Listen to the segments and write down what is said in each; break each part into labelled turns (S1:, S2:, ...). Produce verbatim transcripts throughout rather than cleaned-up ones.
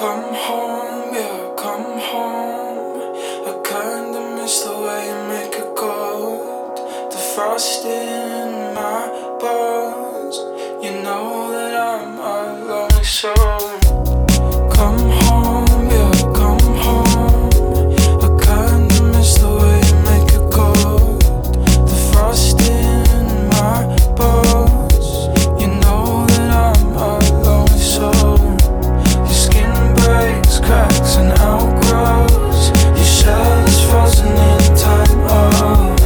S1: Come home, yeah, come home. I kinda miss the way you make it cold. The frost in my bones. You know that I'm a lonely soul. Come home, yeah, come home. I kinda miss the way you make it cold. The frost in my bones. You know that I'm a lonely soul. Cracks and outgrows. Your shell is frozen in time. Oh,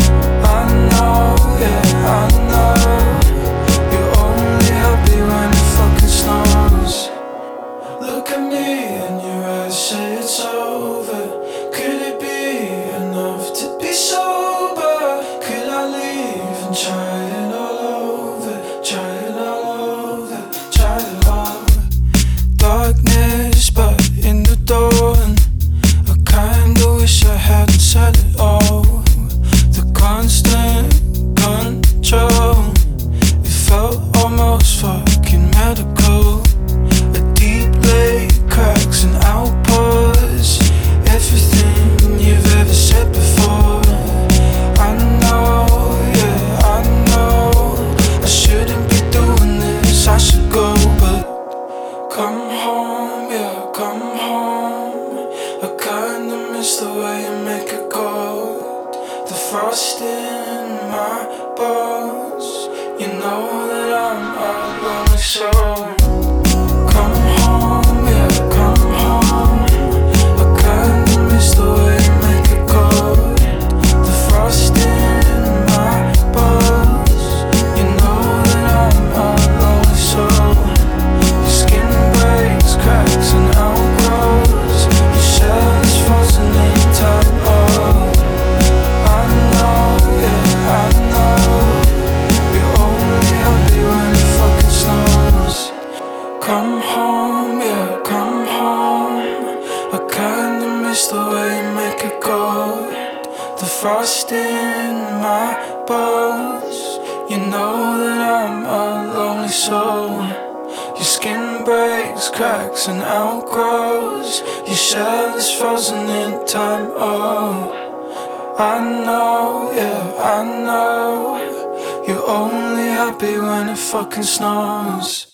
S1: I know, yeah, I know. You're only happy when it fucking snows. Look at me and your eyes say it's over. Could it be enough to be sober? Could I leave and try it all over? Try it all over, try it all over. Darkness, but in the dawn, I kinda wish I hadn't said it all. The constant control, it felt almost fucking medical. A deep lake, cracks and outpours. Everything you've ever said before. I know, yeah, I know. I shouldn't be doing this, I should go, but come home, yeah, come home. I kinda miss the way you make it cold. The frost in my bones. You know that I'm a lonely soul. Come home, yeah, come home. I kinda miss the way you make it cold. The frost in my bones. You know that I'm a lonely soul. Your skin breaks, cracks and outgrows. Your shell is frozen in time. Oh, I know, yeah, I know. You're only happy when it fucking snows. Come home, yeah, come home. I kinda miss the way you make it cold. The frost in my bones. You know that I'm a lonely soul. Your skin breaks, cracks and outgrows. Your shell is frozen in time. Oh, I know, yeah, I know. You're only happy when it fucking snows.